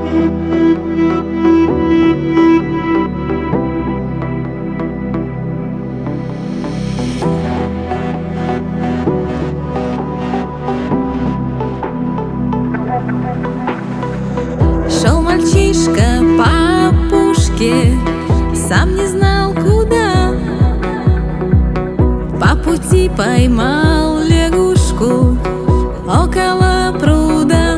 Шел мальчишка по опушке, сам не знал куда. По пути поймал лягушку около пруда.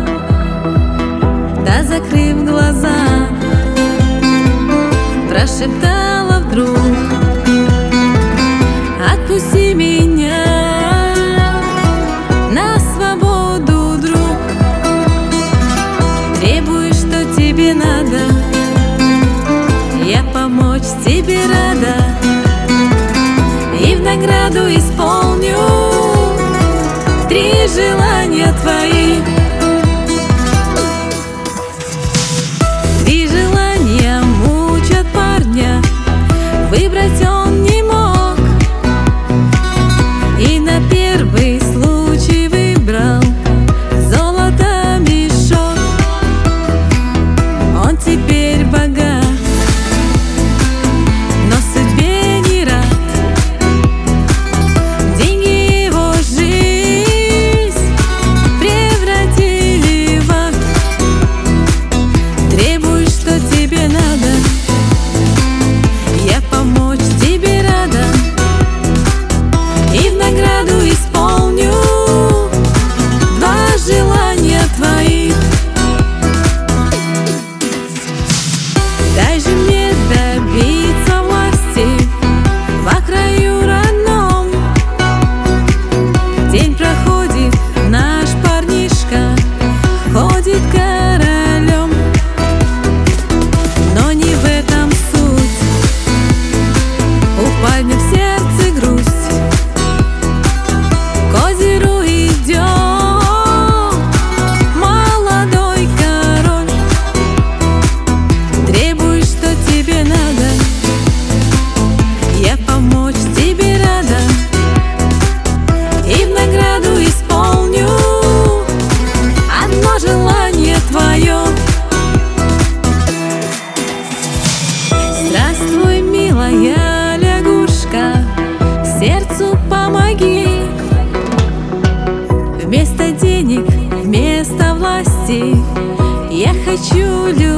Да, закрыв глаза, прошептала вдруг: отпусти меня на свободу, друг. Требуешь, что тебе надо, я помочь тебе рада, и в награду исполню 3 желания твои. 3 желания мучат парня, выбрать он не мог, и на первый случай выбрал золото мешок. Он теперь богат, но судьбе не рад. Деньги его жизнь превратили в ад. Требуешь, что тебе надо, я помочь тебе рада, и в награду исполню 2 желания твоих. Дай же мне добиться власти во краю родном. День проходит, наш парнишка ходит королем. Но не в этом суть, у парня в сердце грусть. К озеру идет молодой король. Требуешь, что тебе надо, я помочь тебе рада, и в награду исполню 1 желание твое. Здравствуй, милая лягушка, сердцу помоги. Вместо денег, вместо власти я хочу любви.